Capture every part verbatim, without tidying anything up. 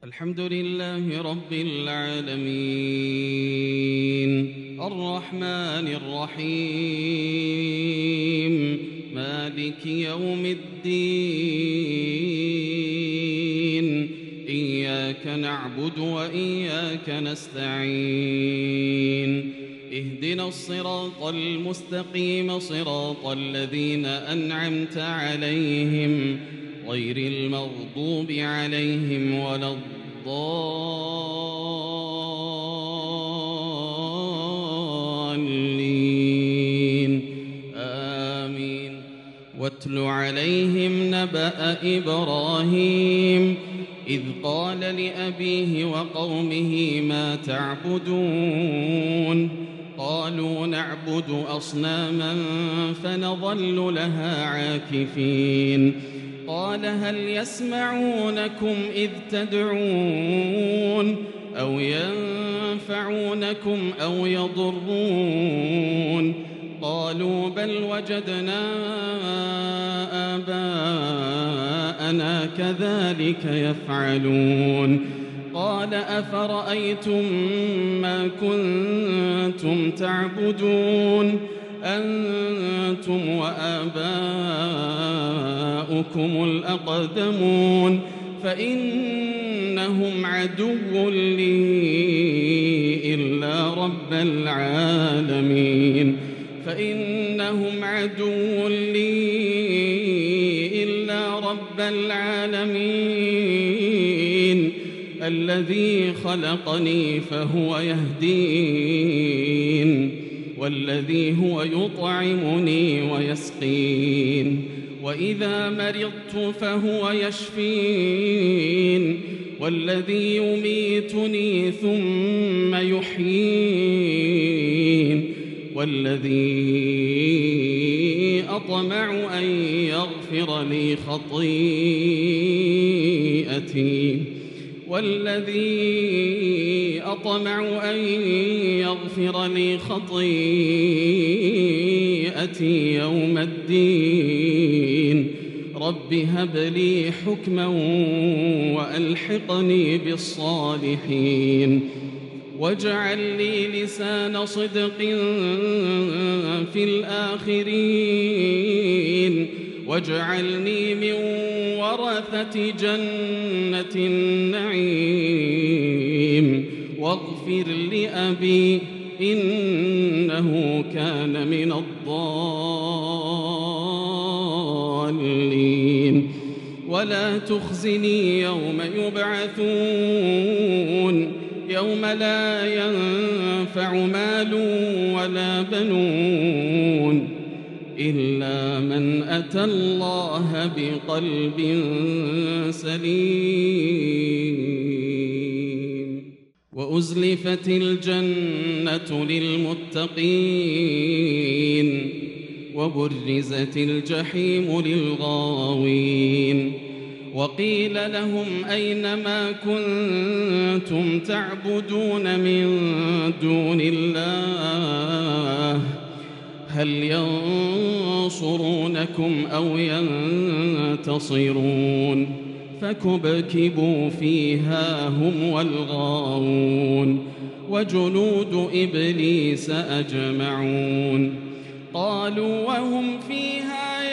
الحمد لله رب العالمين الرحمن الرحيم مالك يوم الدين إياك نعبد وإياك نستعين اهدنا الصراط المستقيم صراط الذين أنعمت عليهم غير المغضوب عليهم ولا الضالين آمين. واتل عليهم نبأ إبراهيم إذ قال لأبيه وقومه ما تعبدون قالوا نعبد أصناما فنظل لها عاكفين قال هل يسمعونكم إذ تدعون أو ينفعونكم أو يضرون قالوا بل وجدنا آباءنا كذلك يفعلون قال أفرأيتم ما كنتم تعبدون أنتم وآباؤكم الأقدمون فإنهم عدو لي إلا رب العالمين فإنهم عدو لي إلا رب العالمين الذي خلقني فهو يهدين والذي هو يطعمني ويسقين وإذا مرضت فهو يشفين والذي يميتني ثم يحيين والذي أطمع أن يغفر لي خطيئتي والذي أطمع أن يغفر لي خطيئتي يوم الدين رب هب لي حكما وألحقني بالصالحين واجعل لي لسان صدق في الآخرين واجعلني من ورثة جنة النعيم واغفر لأبي إنه كان من الضالين ولا تخزني يوم يبعثون يوم لا ينفع مال ولا بنون إلا من أتى الله بقلب سليم وأزلفت الجنة للمتقين وبرزت الجحيم للغاوين وقيل لهم أين ما كنتم تعبدون من دون الله هل ينصرونكم أو ينتصرون فكبكبوا فيها هم والغاوون وجنود إبليس أجمعون قالوا وهم فيها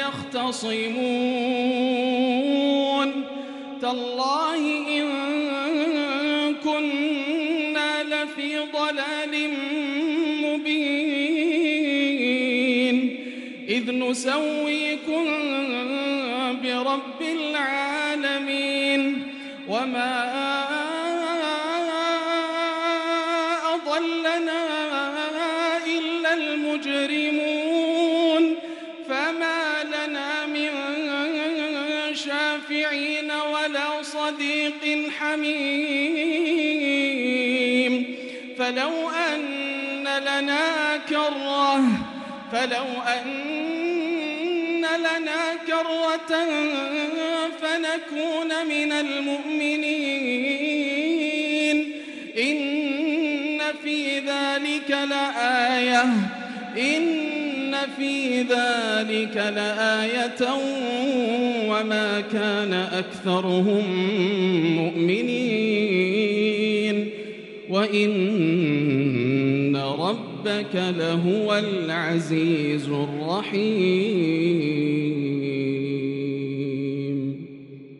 يختصمون تالله إن كنا لفي ضلال مبين إذ نسويكم برب العالمين وما أضلنا إلا المجرمون فما لنا من شافعين ولا صديق حميم فلو أن لنا كرة فلو أن لنا كرة فنكون من المؤمنين إن في ذلك لآية إن في ذلك لآية وما كان أكثرهم مؤمنين وإن ربك لهو العزيز الرحيم.